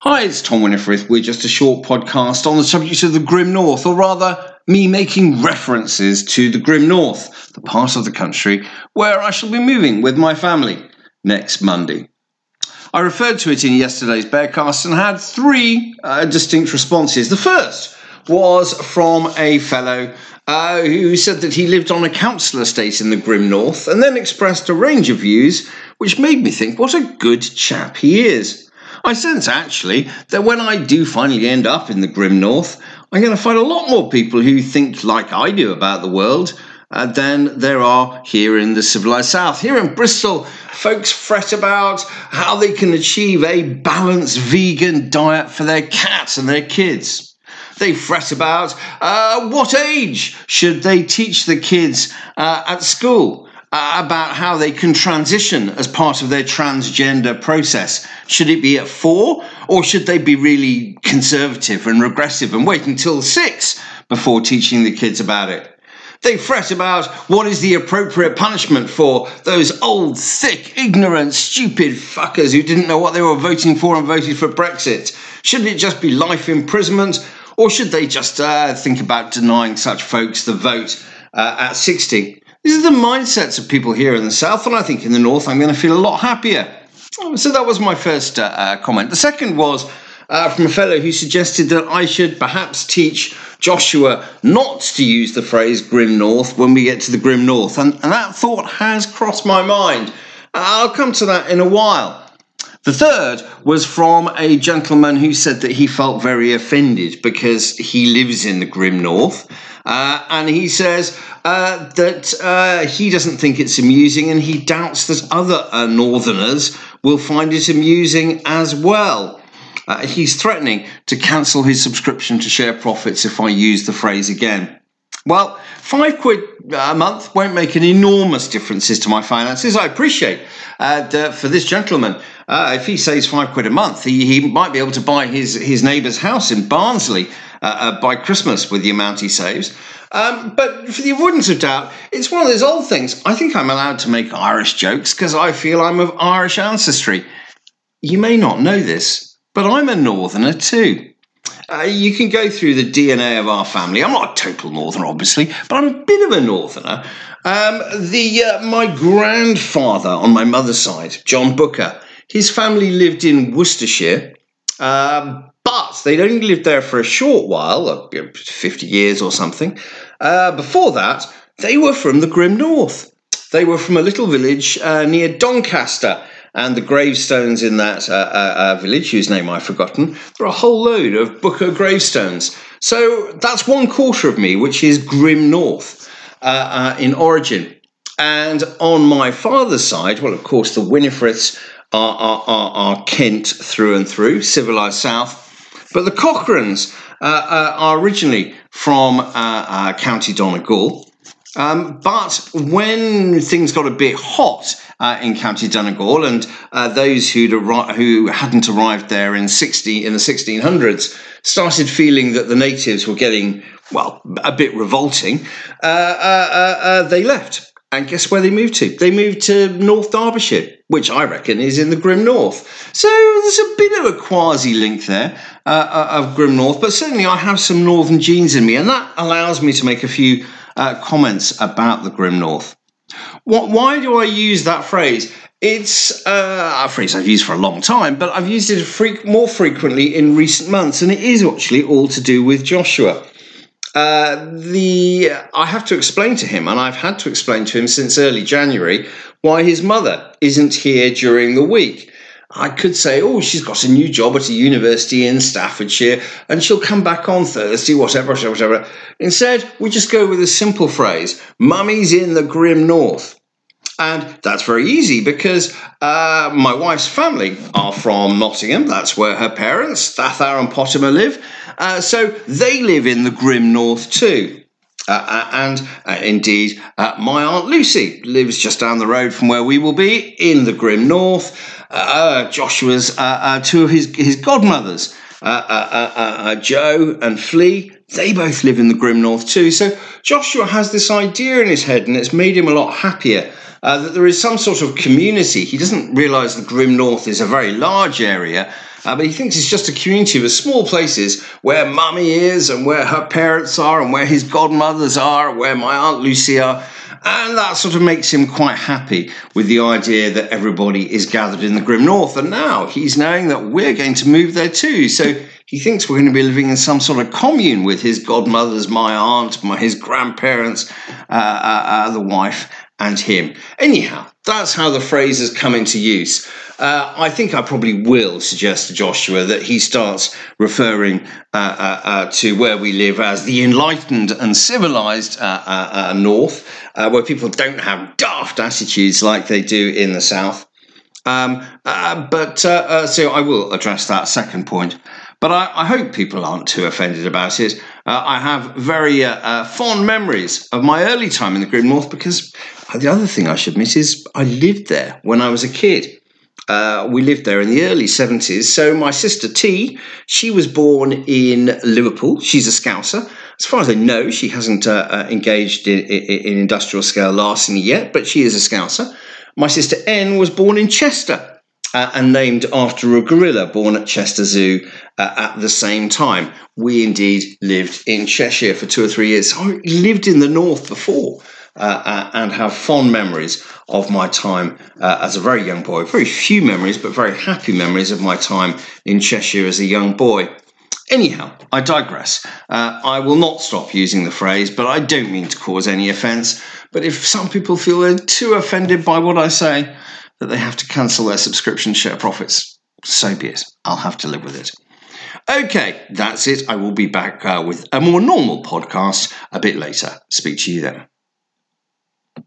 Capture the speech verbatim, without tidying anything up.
Hi, it's Tom Winifrith. We're just a short podcast on the subject of the Grim North, or rather, me making references to the Grim North, the part of the country where I shall be moving with my family next Monday. I referred to it in yesterday's Bearcast and had three uh, distinct responses. The first was from a fellow uh, who said that he lived on a council estate in the Grim North and then expressed a range of views which made me think what a good chap he is. I sense, actually, that when I do finally end up in the Grim North, I'm going to find a lot more people who think like I do about the world uh, than there are here in the civilised South. Here in Bristol, folks fret about how they can achieve a balanced vegan diet for their cats and their kids. They fret about uh, what age should they teach the kids uh, at school. Uh, about how they can transition as part of their transgender process. Should it be at four, or should they be really conservative and regressive and wait until six before teaching the kids about it? They fret about what is the appropriate punishment for those old, thick, ignorant, stupid fuckers who didn't know what they were voting for and voted for Brexit. Should it just be life imprisonment, or should they just uh, think about denying such folks the vote uh, at sixty? These are the mindsets of people here in the South, and I think in the North I'm going to feel a lot happier. So that was my first uh, uh, comment. The second was uh, from a fellow who suggested that I should perhaps teach Joshua not to use the phrase Grim North when we get to the Grim North, and, and that thought has crossed my mind. Uh, I'll come to that in a while. The third was from a gentleman who said that he felt very offended because he lives in the Grim North. Uh, and he says uh, that uh, he doesn't think it's amusing, and he doubts that other uh, Northerners will find it amusing as well. Uh, he's threatening to cancel his subscription to Share Profits if I use the phrase again. Well, five quid a month won't make an enormous differences to my finances. I appreciate uh, that for this gentleman, uh, if he saves five quid a month, he, he might be able to buy his, his neighbour's house in Barnsley uh, uh, by Christmas with the amount he saves. Um, but for the avoidance of doubt, it's one of those old things. I think I'm allowed to make Irish jokes because I feel I'm of Irish ancestry. You may not know this, but I'm a Northerner too. Uh, you can go through the D N A of our family. I'm not a total Northerner, obviously, but I'm a bit of a Northerner. Um, the uh, my grandfather on my mother's side, John Booker, his family lived in Worcestershire, uh, but they'd only lived there for a short while, like fifty years or something. Uh, before that, they were from the Grim North. They were from a little village uh, near Doncaster. And the gravestones in that uh, uh, uh, village, whose name I've forgotten, there are a whole load of Booker gravestones. So that's one quarter of me, which is Grim North uh, uh, in origin. And on my father's side, well, of course, the Winifriths are, are, are, are Kent through and through, civilised South. But the Cochrans uh, uh, are originally from uh, uh, County Donegal. Um, but when things got a bit hot uh, in County Donegal, and uh, those who'd arri- who hadn't arrived there in sixty in the sixteen hundreds started feeling that the natives were getting, well, a bit revolting, uh, uh, uh, uh, they left. And guess where they moved to? They moved to North Derbyshire, which I reckon is in the Grim North. So there's a bit of a quasi-link there uh, of Grim North, but certainly I have some northern genes in me, and that allows me to make a few Uh, comments about the Grim North. What, why do I use that phrase? It's uh, a phrase I've used for a long time, but I've used it fre- more frequently in recent months, and it is actually all to do with Joshua. Uh, the I have to explain to him, and I've had to explain to him since early January, why his mother isn't here during the week. I could say, oh, she's got a new job at a university in Staffordshire and she'll come back on Thursday, whatever, whatever, whatever. Instead, we just go with a simple phrase, Mummy's in the Grim North. And that's very easy because uh, my wife's family are from Nottingham. That's where her parents, Thathar and Pottimer, live. Uh, so they live in the Grim North too. Uh, uh, and uh, indeed, uh, my Aunt Lucy lives just down the road from where we will be in the Grim North. Uh, Joshua's uh, uh, two of his, his godmothers, uh, uh, uh, uh, Joe and Flea, they both live in the Grim North too. So Joshua has this idea in his head, and it's made him a lot happier uh, that there is some sort of community. He doesn't realise the Grim North is a very large area, Uh, but he thinks it's just a community of small places where mummy is and where her parents are and where his godmothers are, where my Aunt Lucy are. And that sort of makes him quite happy with the idea that everybody is gathered in the Grim North. And now he's knowing that we're going to move there too. So he thinks we're going to be living in some sort of commune with his godmothers, my aunt, my, his grandparents, uh, uh, uh, the wife, and him. Anyhow, that's how the phrase has come into use. Uh, I think I probably will suggest to Joshua that he starts referring uh, uh, uh, to where we live as the enlightened and civilized uh, uh, uh, North, uh, where people don't have daft attitudes like they do in the South. Um, uh, but uh, uh, so I will address that second point. But I, I hope people aren't too offended about it. Uh, I have very uh, uh, fond memories of my early time in the Grim North, because the other thing I should admit is I lived there when I was a kid. Uh, we lived there in the early seventies. So my sister T, she was born in Liverpool. She's a Scouser. As far as I know, she hasn't uh, uh, engaged in, in, in industrial scale larceny yet, but she is a Scouser. My sister N was born in Chester. Uh, and named after a gorilla born at Chester Zoo uh, at the same time. We indeed lived in Cheshire for two or three years. So I lived in the North before uh, uh, and have fond memories of my time uh, as a very young boy. Very few memories, but very happy memories of my time in Cheshire as a young boy. Anyhow, I digress. Uh, I will not stop using the phrase, but I don't mean to cause any offence. But if some people feel they're too offended by what I say, that they have to cancel their subscription share profits, so be it. I'll have to live with it. Okay, that's it. I will be back uh, with a more normal podcast a bit later. Speak to you then.